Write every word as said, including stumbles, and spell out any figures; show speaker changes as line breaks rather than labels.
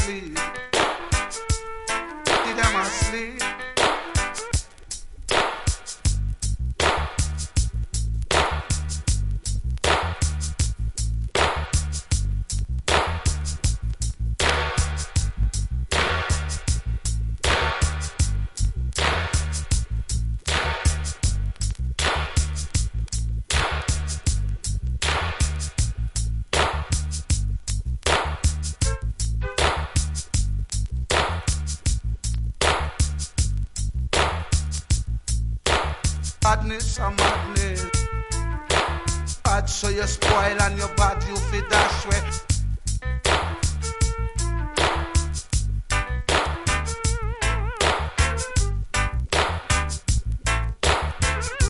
asleep. See them asleep. Badness and madness. Bad so you spoil and your bad you fit dash way.